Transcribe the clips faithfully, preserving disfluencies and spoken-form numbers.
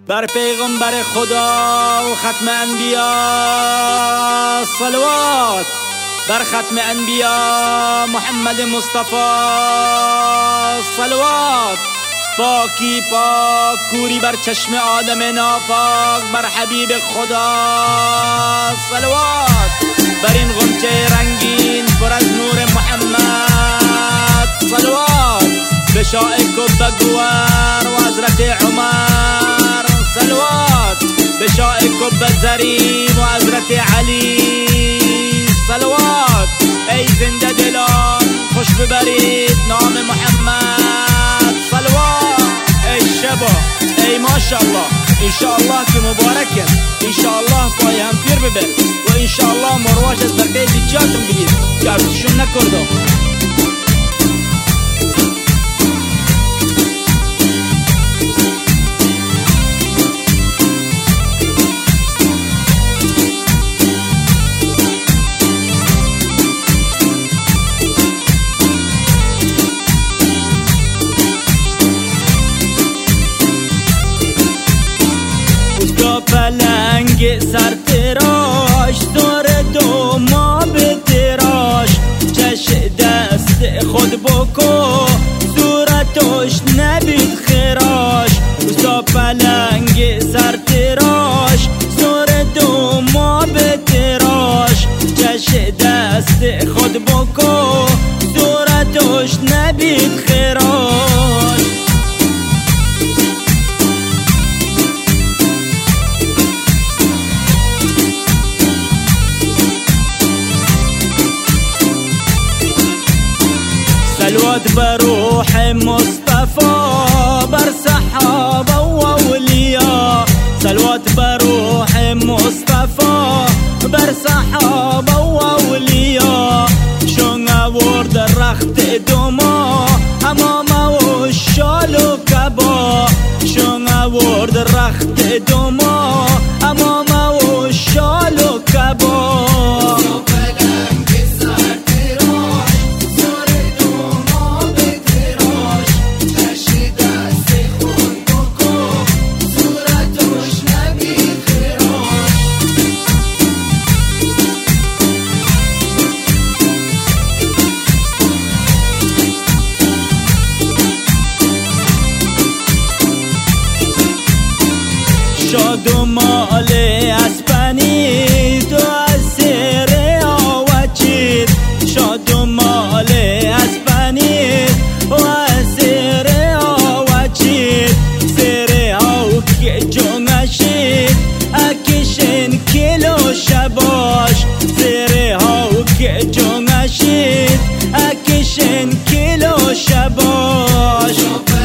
بر پیغمبر خدا و ختم انبیا صلوات، بر ختم انبیا محمد مصطفی صلوات. پاکی پاک کوری بر چشم آدم ناپاک، بر حبیب خدا صلوات. بر این غنچه رنگین پر از نور محمد صلوات. به شاه کبگوار و حضرت عمر صلوات. به شاه کب زرین و حضرت علی صلوات. ای زنده دلان خوش ببرید نام محمد صلوات. ای شبا ای ماشاءالله، انشاءالله که مبارکه، انشاءالله پای هم پیر ببر و انشاءالله مرواش از بقیه دیجاتون بگید که ارزشون نکردم. پلنگ سر تراش، دور دو ما به تراش، چش دست خود بکو صورتش نبید خراش. اوستا پلنگ سر تراش، دور دو ما به تراش، چش دست خود بکو صورتش نبید خراش. صلوات بروح مصطفى بر صحابة وأولياء، صلوات بروح مصطفى بر صحابة وأولياء. شون أورد الرخت دما أمامه والشال وكبا، شون أورد الرخت دما أمامه والشال وكبا. شاد و مال اسپانی تو از سر آوچید، شاد و مال اسپانی و از سر آوچید. سر آو که جونشید اکشن کلو شباش، سر آو که جونشید اکشن کلو شباش.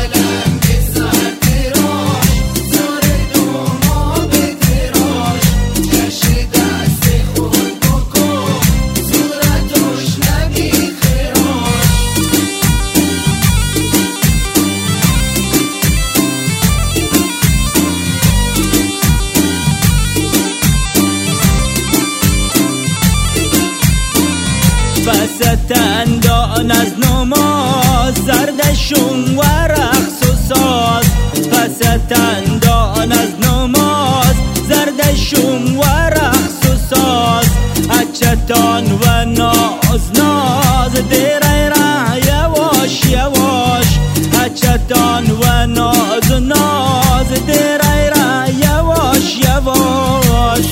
بستن دان از نماز زردشون و رقص و ساز، بستن دان از نماز زردشون و رقص و ساز. اچتان و ناز ناز دیره را یواش یواش، اچتان و ناز ناز دیره را یواش یواش.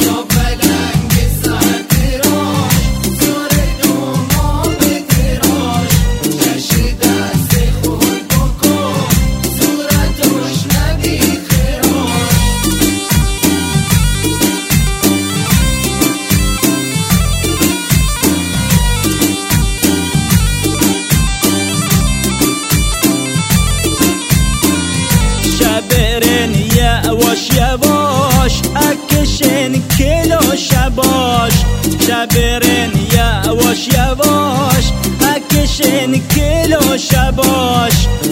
شبرن یواش یواش اکشن کلو شباش، شبرن یواش یواش اکشن کلو شباش.